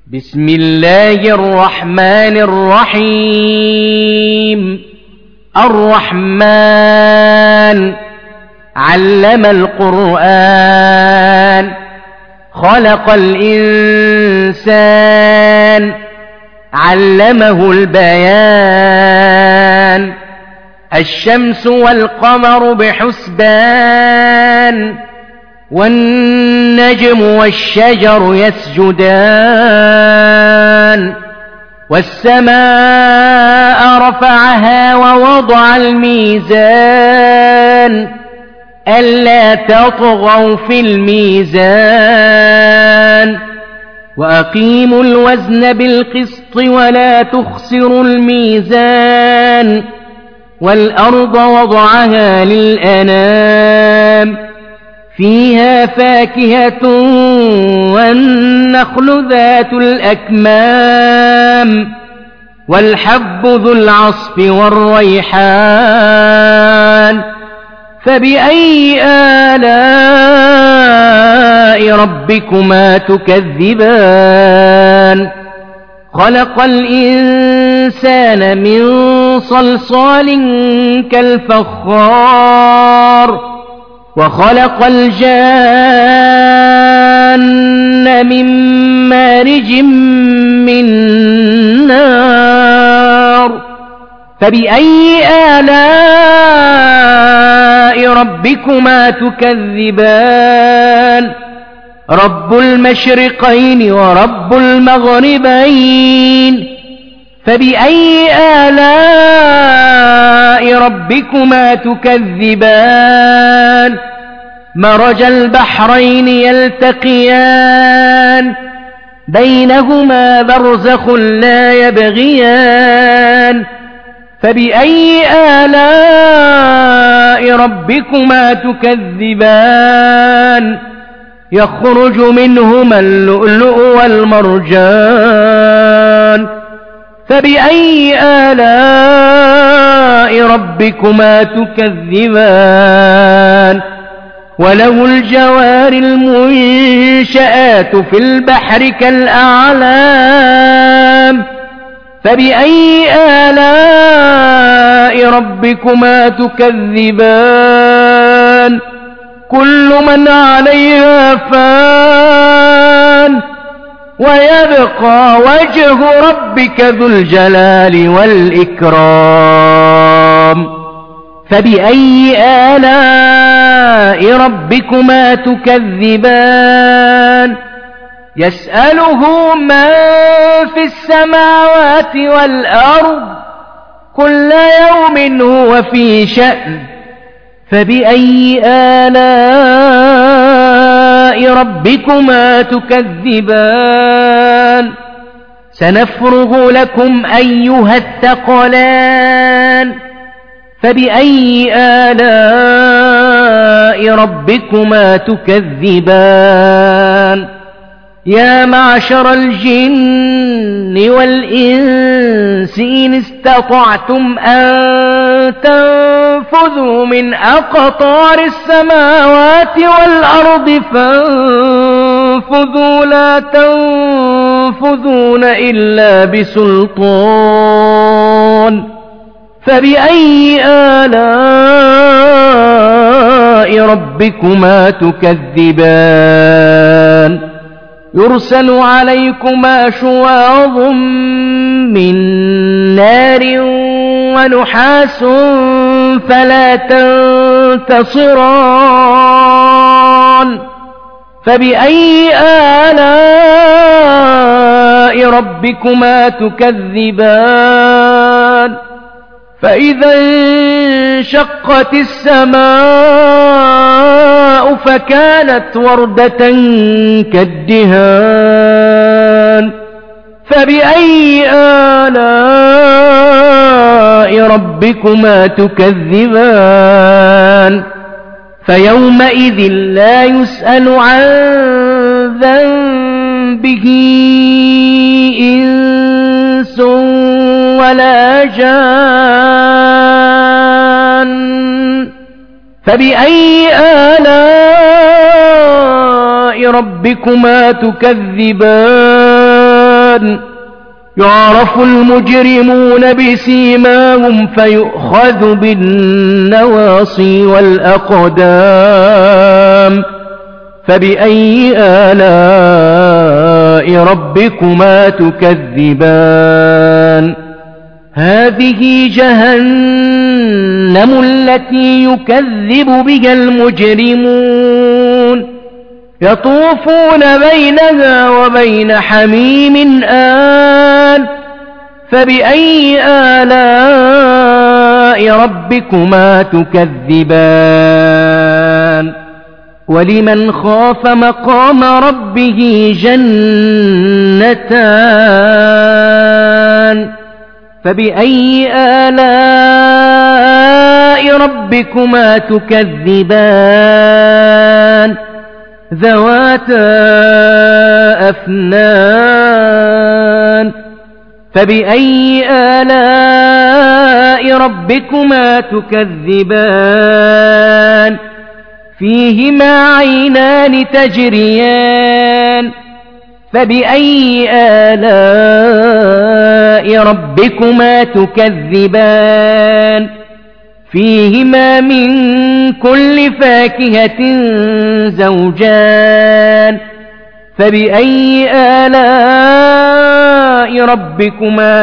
بسم الله الرحمن الرحيم. الرحمن علم القرآن، خلق الإنسان، علمه البيان. الشمس والقمر بحسبان، والنجم والشجر يسجدان. والسماء رفعها ووضع الميزان، ألا تطغوا في الميزان. وأقيموا الوزن بالقسط ولا تخسروا الميزان. والأرض وضعها للأنام، فيها فاكهة والنخل ذات الأكمام، والحب ذو العصف والريحان. فبأي آلاء ربكما تكذبان؟ خلق الإنسان من صلصال كالفخار، وخلق الجان من مارج من نار. فبأي آلاء ربكما تكذبان؟ رب المشرقين ورب المغربين. فبأي آلاء ربكما تكذبان؟ مرج البحرين يلتقيان، بينهما برزخ لا يبغيان. فبأي آلاء ربكما تكذبان؟ يخرج منهما اللؤلؤ والمرجان. فبأي آلاء ربكما تكذبان؟ وله الجوار المنشآت في البحر كالأعلام. فبأي آلاء ربكما تكذبان؟ كل من عليها فان، ويبقى وجه ربك ذو الجلال والإكرام. فبأي آلاء ربكما تكذبان؟ يسأله من في السماوات والأرض، كل يوم هو في شأن. فبأي آلاء ربكما تكذبان؟ سنفرغ لكم أيها الثقلان. فبأي آلاء ربكما تكذبان؟ يا معشر الجن والإنس إن استطعتم أن تنفذوا من أقطار السماوات والأرض فانفذوا، لا تنفذون إلا بسلطان. فبأي آلاء ربكما تكذبان؟ يرسل عليكما شواظ من نار ونحاس فلا تنتصران. فبأي آلاء ربكما تكذبان؟ فإذا انشقت السماء فكانت وردة كالدهان. فبأي آلاء ربكما تكذبان؟ فيومئذ لا يسأل عن ذنبه إنس ولا جان. فبأي آلاء ربكما تكذبان؟ يعرف المجرمون بسيماهم فيؤخذ بالنواصي والأقدام فبأي آلاء ربكما تكذبان هذه جهنم التي يكذب بها المجرمون يطوفون بينها وبين حميم آن فبأي آلاء ربكما تكذبان ولمن خاف مقام ربه جنتان فبأي آلاء ربكما تكذبان ذواتا أفنان فبأي آلاء ربكما تكذبان فيهما عينان تجريان فبأي آلاء ربكما تكذبان فيهما من كل فاكهة زوجان فبأي آلاء ربكما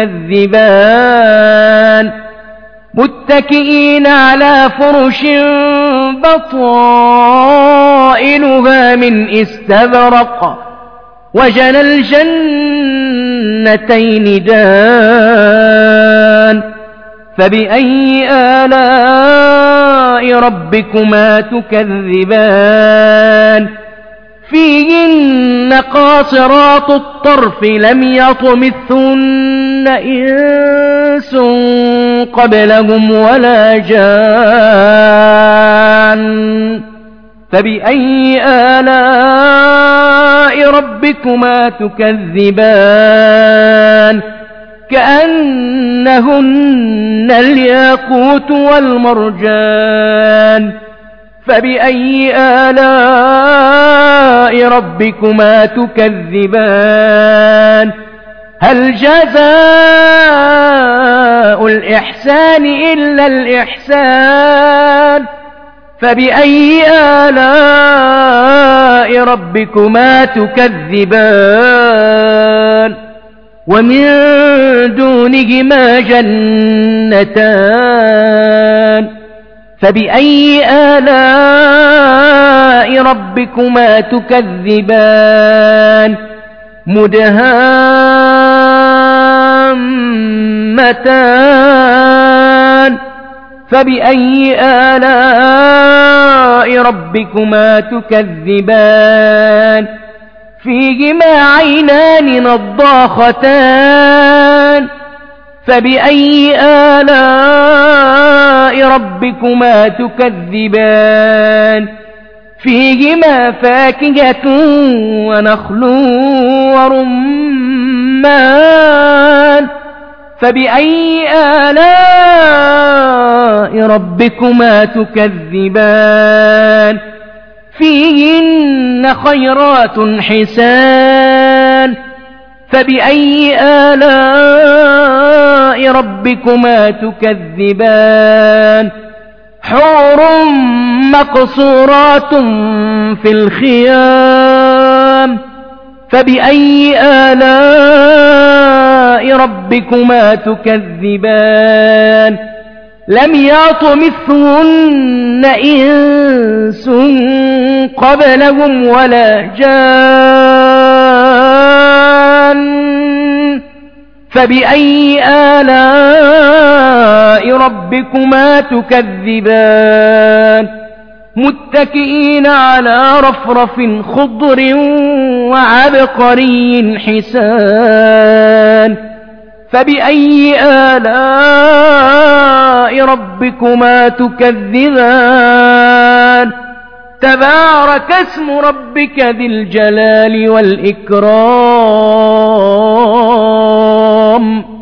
تكذبان متكئين على فرش بطائنها من استبرق وجنى الجنتين دان فبأي آلاء ربكما تكذبان فيهن قاصرات الطرف لم يطمثهن إنس قبلهم ولا جان فبأي آلاء ربكما تكذبان كأنهن الياقوت والمرجان فبأي آلاء ربكما تكذبان هل جزاء الإحسان إلا الإحسان فبأي آلاء ربكما تكذبان ومن دونهما جنتان فبأي آلاء ربكما تكذبان مدهامتان فبأي آلاء ربكما تكذبان فيهما عينان نضاختان فبأي آلاء ربكما تكذبان فيهما فاكهة ونخل ورمان فبأي آلاء ربكما تكذبان فيهن خيرات حسان فبأي آلاء ربكما تكذبان حور مقصورات في الخيام فبأي آلاء ربكما تكذبان لم يطمثهن إنس قبلهم ولا جان فبأي آلاء ربكما تكذبان متكئين على رفرف خضر وعبقري حسان فبأي آلاء ربكما تكذبان تبارك اسم ربك ذي الجلال والإكرام